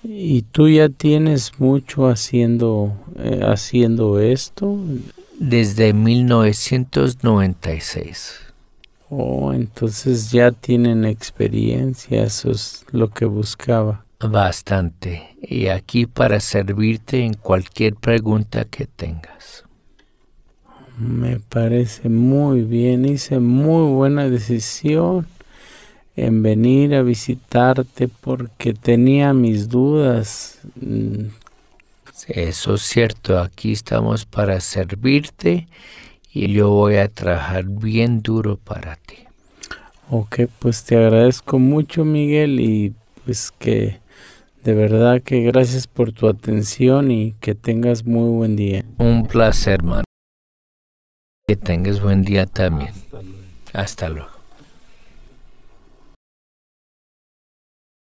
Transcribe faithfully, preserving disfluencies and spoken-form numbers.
¿Y tú ya tienes mucho haciendo, eh, haciendo esto? Desde mil novecientos noventa y seis. Oh, entonces ya tienen experiencia, eso es lo que buscaba. Bastante. Y aquí para servirte en cualquier pregunta que tengas. Me parece muy bien, hice muy buena decisión en venir a visitarte porque tenía mis dudas. Mm, Eso es cierto, aquí estamos para servirte y yo voy a trabajar bien duro para ti. Ok, pues te agradezco mucho, Miguel, y pues que de verdad que gracias por tu atención y que tengas muy buen día. Un placer, hermano. Que tengas buen día también. Hasta luego.